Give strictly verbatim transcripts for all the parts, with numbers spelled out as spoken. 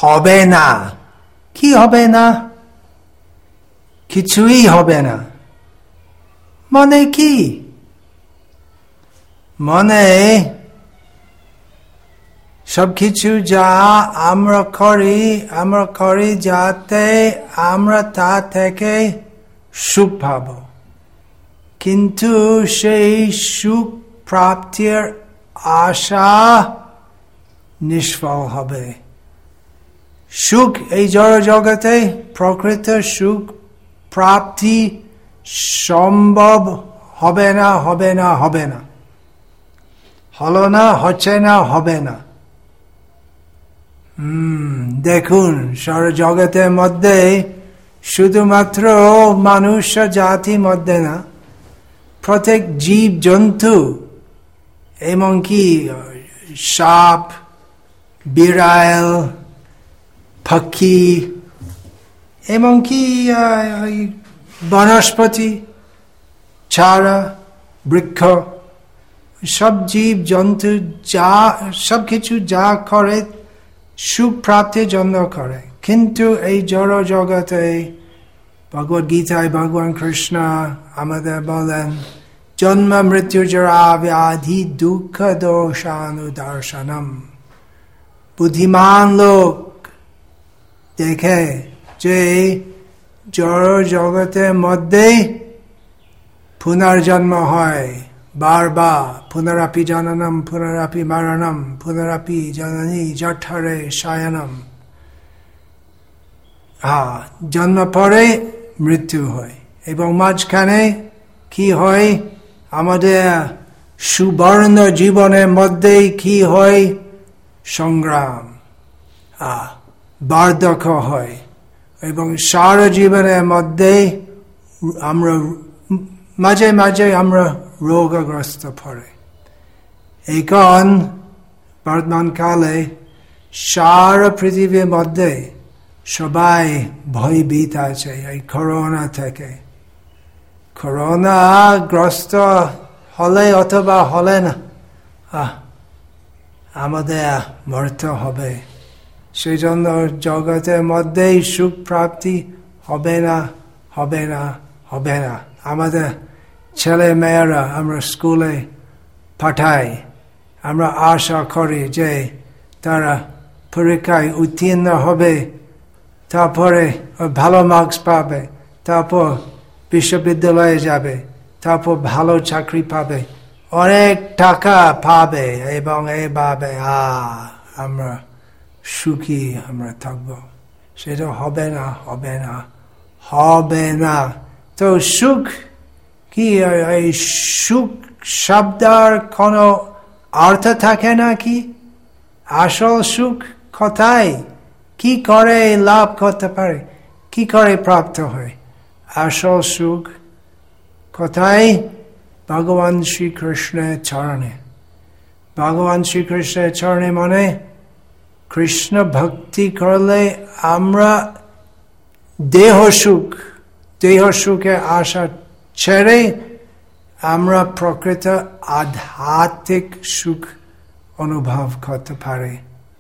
হবে না। কি হবে না? কিছুই হবে না। মানে কি? মানে সবকিছু যা আমরা করি আমরা করি যাতে আমরা তা থেকে সুখ পাব, কিন্তু সেই সুখ প্রাপ্তির আশা নিষ্ফল হবে। সুখ এই জড় জগতে প্রকৃত সুখ প্রাপ্তি সম্ভব হবে না, হবে না, হবে না, হলো না, হচ্ছে না, হবে না। হম দেখুন, সারা জগতের মধ্যে শুধুমাত্র মানুষ জাতির মধ্যে না, প্রত্যেক জীব জন্তু, এমনকি সাপ, বিড়াল, পাখি, এমনকি বনস্পতি, চারা, বৃক্ষ, সব জীব জন্তু যা সব কিছু যা করে সুখ প্রাপ্তির জন্য করে। কিন্তু এই জড় জগতে ভগবদ গীতায় ভগবান কৃষ্ণ আমাদের বলেন, জন্ম মৃত্যু জরা ব্যাধি দুঃখ দোষানুদর্শনম। বুদ্ধিমান লোক দেখে যে জড় জগতের মধ্যে পুনর্জন্ম হয় বারবার, পুনরাপি জননম পুনরাপি মরণম পুনরাপি জননী জঠরে শয়নম। হ্যাঁ, জন্ম পরে মৃত্যু হয়, এবং মাঝখানে কি হয়? আমাদের সুবর্ণ জীবনের মধ্যে কি হয়? সংগ্রাম, আহ বার্ধক্য হয়, এবং সারা জীবনের মধ্যে আমরা মাঝে মাঝে আমরা রোগগ্রস্ত পড়ে। এখন বর্তমান কালে সারা পৃথিবীর মধ্যে সবাই ভয়ভীত আছে এই করোনা থেকে। করোনা গ্রস্ত হলে অথবা হলে না, আহ আমাদের মরতে হবে। সেই জন্য জগতের মধ্যে সুখ প্রাপ্তি হবে না, হবে না, হবে না। আমাদের ছেলে মেয়েরা আমরা স্কুলে পাঠাই, আমরা আশা করি যে তারা পরীক্ষায় উত্তীর্ণ হবে, তারপরে ভালো মার্কস পাবে, তারপর বিশ্ববিদ্যালয়ে যাবে, তারপর ভালো চাকরি পাবে, অনেক টাকা পাবে, এবং এইভাবে আ আমরা সুখী আমরা থাকব। সেটা হবে না, হবে না, হবে না। তো সুখ কি? এই সুখ শব্দের কোনো অর্থ থাকে না কি? আসল সুখ কোথায়? কি করে লাভ করতে পারে? কি করে প্রাপ্ত হয় আসল সুখ? কোথায়? ভগবান শ্রীকৃষ্ণের চরণে। ভগবান শ্রীকৃষ্ণের চরণে মানে কৃষ্ণ ভক্তি করলে আমরা দেহ সুখ, দেহ সুখের আশা ছেড়ে আমরা প্রকৃত আধ্যাত্মিক সুখ অনুভব করতে পারি।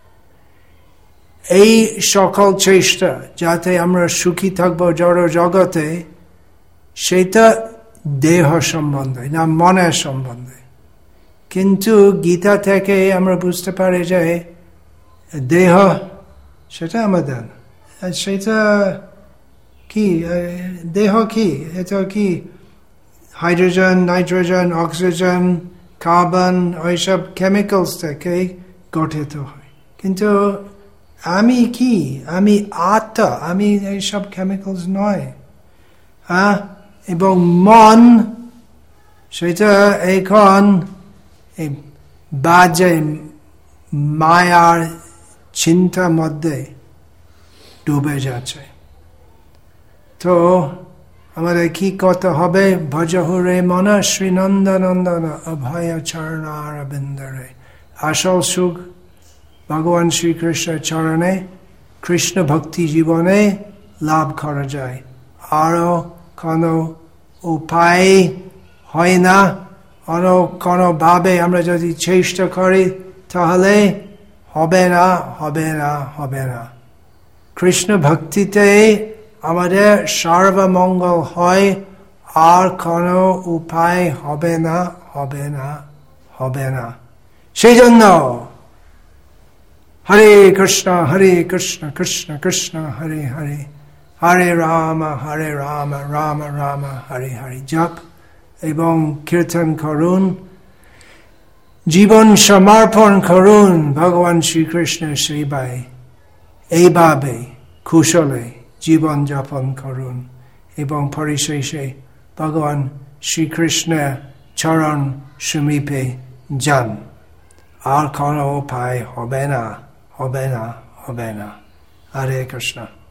এই সকল চেষ্টা যাতে আমরা সুখী থাকবো জড় জগতে, সেটা দেহ সম্বন্ধে না মনের সম্বন্ধে। কিন্তু গীতা থেকে আমরা বুঝতে পারি যে দেহ সেটা আমাদের, সেটা কি? দেহ কি? এটা কি? হাইড্রোজেন, নাইট্রোজেন, অক্সিজেন, কার্বন, ওইসব কেমিক্যালস থেকে গঠিত হয়। কিন্তু আমি কি? আমি আত্মা, আমি এইসব কেমিক্যালস নয়। হ্যাঁ, এবং মন সেটা এখন এই বাজে মায়ার চিন্তার মধ্যে ডুবে যাচ্ছে। তো আমাদের কি করতে হবে? ভজ হরে মন শ্রী নন্দনন্দন অভয় চরণারবিন্দরে। আসল সুখ ভগবান শ্রীকৃষ্ণের চরণে, কৃষ্ণ ভক্তি জীবনে লাভ করা যায়। আরো কোনো উপায় হয় না। অন্য কোনো ভাবে আমরা যদি চেষ্টা করি তাহলে হবে না, হবে না, হবে না। কৃষ্ণ ভক্তিতে আমাদের সর্বমঙ্গল হয়, আর কোনো উপায় হবে না, হবে না, হবে না। সেই জন্য হরে কৃষ্ণ হরে কৃষ্ণ কৃষ্ণ কৃষ্ণ হরে হরে, হরে রাম হরে রাম রাম রাম হরে হরে জপ এবং কীর্তন করুন, জীবন সমর্পণ করুন ভগবান শ্রীকৃষ্ণের সেবায়। এইভাবে কুশলে জীবন যাপন করুন এবং পরিশেষে ভগবান শ্রীকৃষ্ণের চরণ সমীপে যান। আর কোনো উপায় হবে না, হবে না, হবে না। হরে কৃষ্ণ।